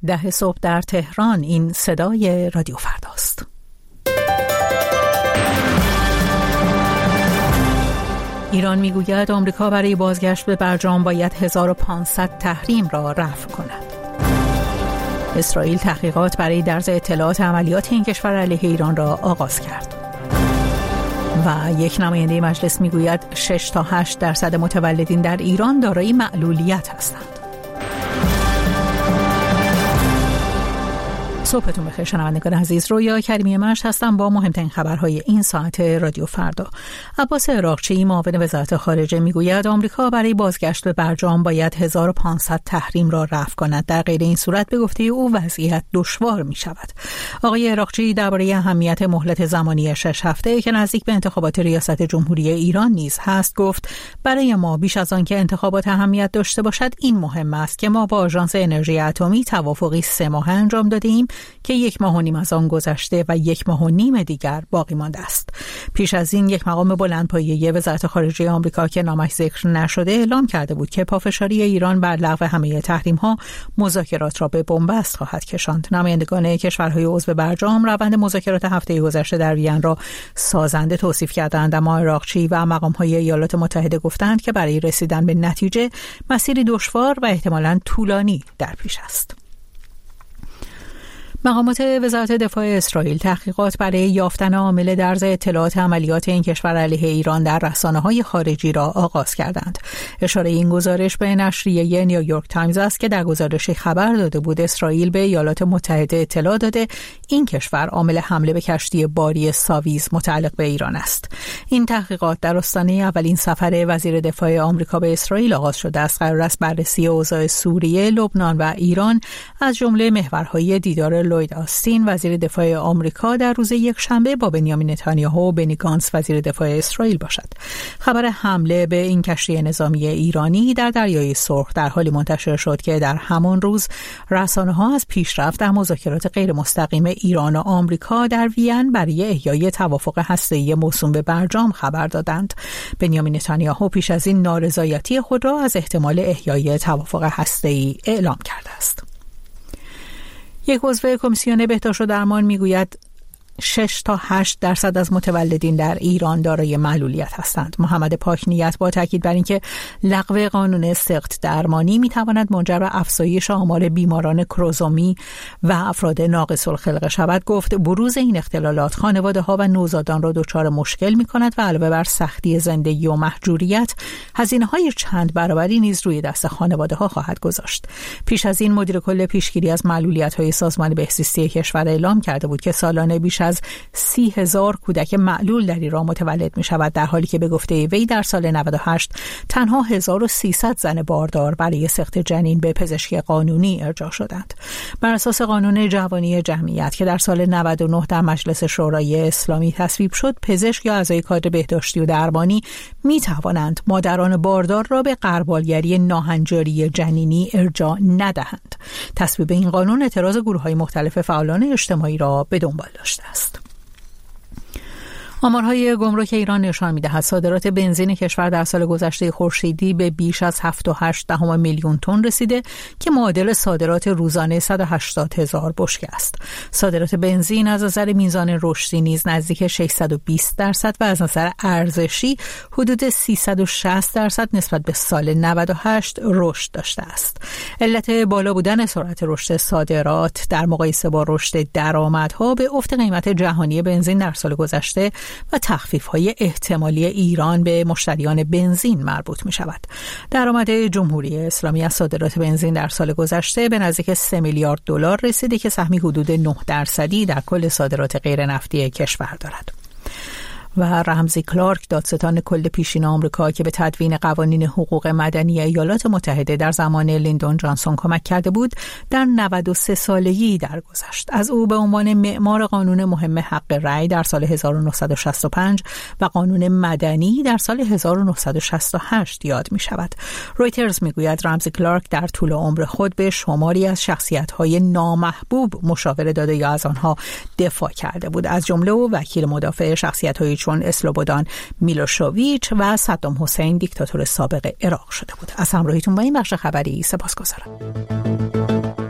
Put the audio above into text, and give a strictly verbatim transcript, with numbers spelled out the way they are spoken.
ده صبح در تهران. این صدای رادیو فرداست. ایران میگوید آمریکا برای بازگشت به برجام باید هزار و پانصد تحریم را رفع کند. اسرائیل تحقیقات برای درز اطلاعات عملیات این کشور علیه ایران را آغاز کرد. و یک نماینده مجلس میگوید شش تا هشت درصد متولدین در ایران دارای معلولیت هستند. صبحتون بخیر شنوندگان عزیز، رویا کریمی مشت هستم با مهمترین خبرهای این ساعت رادیو فردا. عباس عراقچی معاون وزارت خارجه میگوید آمریکا برای بازگشت به برجام باید هزار و پانصد تحریم را رفع کند. در غیر این صورت به گفته او وضعیت دشوار می شود. آقای عراقچی درباره اهمیت مهلت زمانی شش هفته که نزدیک به انتخابات ریاست جمهوری ایران نیز هست گفت برای ما بیش از آن که انتخابات اهمیت داشته باشد این مهم است که ما با آژانس انرژی اتمی توافقی سه ماهه انجام دادیم که یک ماه و نیم از آن گذشته و یک ماه و نیم دیگر باقی مانده است. پیش از این یک مقام بلندپایه وزارت خارجه آمریکا که نامش ذکر نشده اعلام کرده بود که پافشاری ایران بر لغو همه تحریم‌ها مذاکرات را به بنبست خواهد کشاند. نمایندگان کشورهای عضو برجام روند مذاکرات هفته گذشته در وین را سازنده توصیف کردند، اما عراقچی و مقام‌های ایالات متحده گفتند که برای رسیدن به نتیجه مسیری دشوار و احتمالاً طولانی در پیش است. مقامات وزارت دفاع اسرائیل تحقیقات برای یافتن عامل درز اطلاعات عملیات این کشور علیه ایران در رسانه‌های خارجی را آغاز کردند. اشاره این گزارش به نشریه نیویورک تایمز است که در گزارشی خبر داده بود اسرائیل به ایالات متحده اطلاع داده این کشور عامل حمله به کشتی باری ساویز متعلق به ایران است. این تحقیقات در آستانه اولین سفر وزیر دفاع آمریکا به اسرائیل آغاز شده است. قرار است بررسی اوضاع سوریه، لبنان و ایران از جمله محورهای دیدار لوید آستین وزیر دفاع آمریکا در روز یک شنبه با بنیامین نتانیاهو و بنی گانتز وزیر دفاع اسرائیل باشد. خبر حمله به این کشتی نظامی ایرانی در دریای سرخ در حالی منتشر شد که در همان روز رسانه‌ها از پیشرفت در مذاکرات غیر مستقیم ایران و آمریکا در وین برای احیای توافق هسته‌ای موسوم به برجام خبر دادند. بنیامین نتانیاهو پیش از این نارضایتی خود را از احتمال احیای توافق هسته‌ای اعلام کرده است. یک عضو کمیسیون بهداشت و درمان میگوید شش تا هشت درصد از متولدین در ایران دارای معلولیت هستند. محمد پاکنیت با تاکید بر اینکه لغو قانون سقط درمانی میتواند منجر به افزایش آمار بیماران کروموزومی و افراد ناقص الخلقه شود گفت بروز این اختلالات خانواده‌ها و نوزادان را دچار مشکل میکند و علاوه بر سختی زندگی و محجوریت هزینه‌های چند برابری نیز روی دست خانواده‌ها خواهد گذاشت. پیش از این مدیر کل پیشگیری از معلولیت‌های سازمان بهزیستی کشور اعلام کرده بود که سالانه بیش از سی هزار کودک معلول در ایران متولد می شود، در حالی که به گفته وی در سال نود و هشت تنها هزار و سیصد زن باردار برای سقط جنین به پزشکی قانونی ارجاع شدند. بر اساس قانون جوانی جمعیت که در سال نود و نه در مجلس شورای اسلامی تصویب شد، پزشک یا اعضای کادر بهداشتی و درمانی می توانند مادران باردار را به غربالگری ناهنجاری جنینی ارجاع ندهند. تصویب این قانون اعتراض گروه‌های مختلف فعالان اجتماعی را به دنبال داشته است. آمارهای گمرک ایران نشان می‌دهد صادرات بنزین کشور در سال گذشته خورشیدی به بیش از هفت و هشت دهم میلیون تن رسیده که معادل صادرات روزانه صد و هشتاد هزار بشکه است. صادرات بنزین از نظر میزان رشدی نیز نزدیک ششصد و بیست درصد و از نظر ارزشی حدود سیصد و شصت درصد نسبت به سال نود و هشت رشد داشته است. علت بالا بودن سرعت رشد صادرات در مقایسه با رشد درآمدها به افت قیمت جهانی بنزین در سال گذشته و تخفیف‌های احتمالی ایران به مشتریان بنزین مربوط می‌شود. درآمد جمهوری اسلامی از صادرات بنزین در سال گذشته به نزدیک سه میلیارد دلار رسیده که سهمی حدود نه درصدی در کل صادرات غیر نفتی کشور دارد. و رمزی کلارک دادستان کل پیشین آمریکا که به تدوین قوانین حقوق مدنی ایالات متحده در زمان لیندون جانسون کمک کرده بود در نود و سه سالگی درگذشت. از او به عنوان معمار قانون مهم حق رأی در سال هزار و نهصد و شصت و پنج و قانون مدنی در سال هزار و نهصد و شصت و هشت یاد می شود. رویترز می گوید رمزی کلارک در طول عمر خود به شماری از شخصیت‌های نامحبوب مشاوره داده یا از آنها دفاع کرده بود، از جمله او وکیل مدافع شخصیت‌های چون اسلوبودان میلوشوویچ و صدام حسین دیکتاتور سابق عراق شده بود. از همراهیتون با این بخش خبری سپاسگزارم.